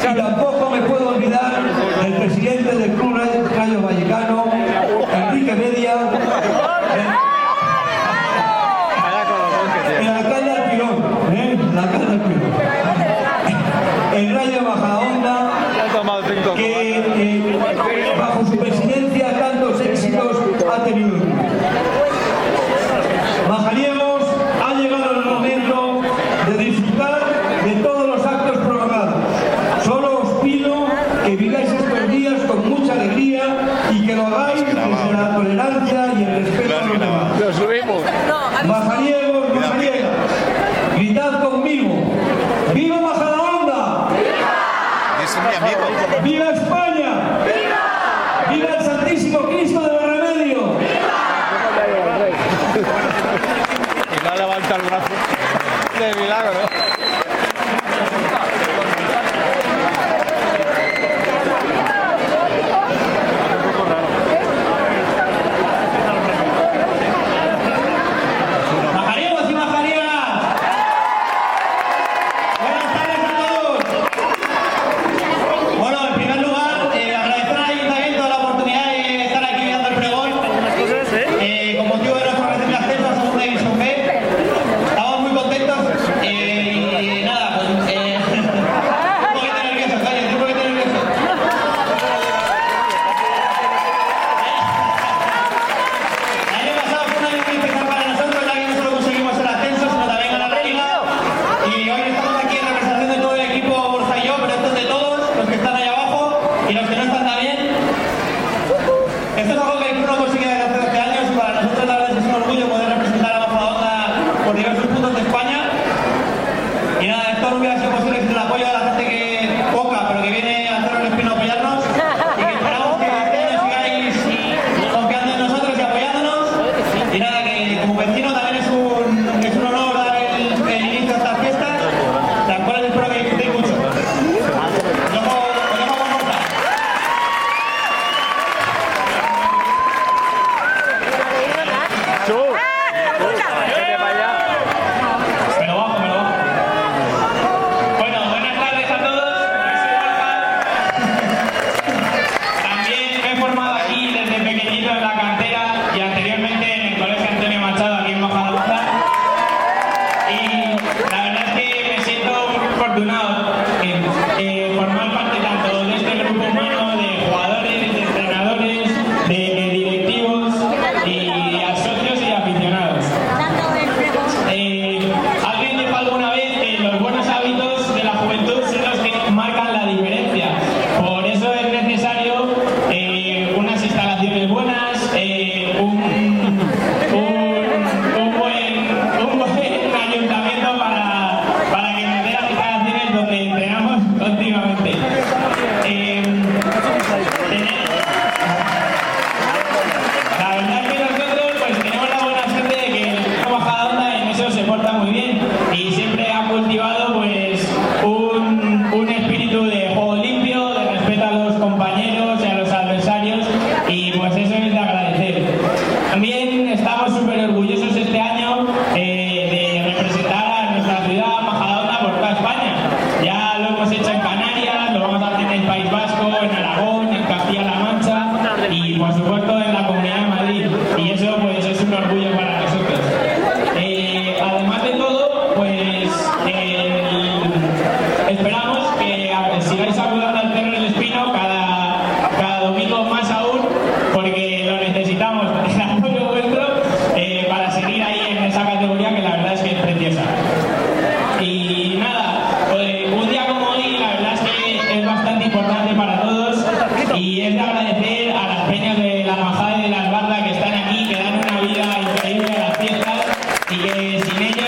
Y tampoco me puedo olvidar del presidente del Club Rayo Vallecano, Enrique Media, el alcalde Alpirón, el alcalde Alpirón, el Rayo Majadahonda, que bajo su presidencia tantos éxitos ha tenido. Majariegos, ha llegado el momento de disfrutar de todos los actos programados. Solo os pido que viváis estos días con mucha alegría y que lo hagáis desde la tolerancia y el respeto a los demás. Lo subimos. Majariegos, majariegas, gritad conmigo. ¡Viva Majadahonda! Es mi amigo. ¡Viva España! ¡Viva! ¡Viva el Santísimo Cristo de los Remedios! Y no levanta el brazo. De milagro. ¡Majariegos y majariegas! Buenas tardes a todos. Bueno, en primer lugar, agradecer al Ayuntamiento la oportunidad de estar aquí dando el pregón con motivo de nuestro reciente ascenso a Segunda División B. Estamos muy contentos y nada, pues un poquito nervioso, cállate, un poquito nervioso. El año pasado fue un año muy especial para nosotros, ya que no solo conseguimos el ascenso, sino también ganar la Liga. Y hoy estamos aquí en representación de todo el equipo Borja y yo, pero esto es de todos, los que están ahí abajo y los que no están también. Esto es algo que el club no consigue desde hace 12 años y para nosotros la verdad es que es un orgullo poder representar a Majadahonda por diversos puntos de España. Y nada, esto no hubiera sido posible sin el apoyo de la gente que poca, pero que viene a hacer el espino a apoyarnos y que esperamos que este año sigáis confiando en nosotros y apoyándonos. Y nada, que como vecino también es un honor dar el inicio a estas fiestas, las cuales espero que disfrutéis mucho. Os dejo con Borja. Me lo bajo. Bueno, buenas tardes a todos. Yo soy Borja. También me he formado aquí desde pequeñito en la cantera y anteriormente en el Colegio Antonio Machado aquí en Majadahonda. Y la verdad es que me siento muy afortunado en formar parte tanto de este grupo humano de jugadores, de entrenadores, de directivos y a socios y aficionados. Alguien dijo alguna vez que los buenos hábitos de la juventud son los que marcan la diferencia. Por eso es necesario unas instalaciones buenas, un buen ayuntamiento para que nos dé las instalaciones donde entrenamos continuamente. La verdad es que nosotros pues tenemos la buena suerte de que el equipo Majadahonda en eso se porta muy bien y siempre ha cultivado pues un espíritu de juego limpio, de respeto a los compañeros y a los adversarios y pues eso es de agradecer. También estamos súper orgullosos este año de representar a nuestra ciudad Majadahonda por toda España. Ya lo hemos hecho en Canarias, lo vamos a hacer en el País Vasco, en Aragón, en Castilla-La Mancha y por supuesto en la Comunidad de Madrid. Y eso pues es un orgullo para nosotros. Además de todo, pues esperamos que sigáis ayudando al Cerro del Espino cada domingo más aún, porque lo necesitamos, el apoyo vuestro, para seguir ahí en esa categoría que la verdad es que es preciosa. Y nada, un día como hoy la verdad es que es bastante importante para todos y es de agradecer a las peñas de la Majada y de las Bardas que están aquí, que dan una vida increíble a las fiestas y que sin ellos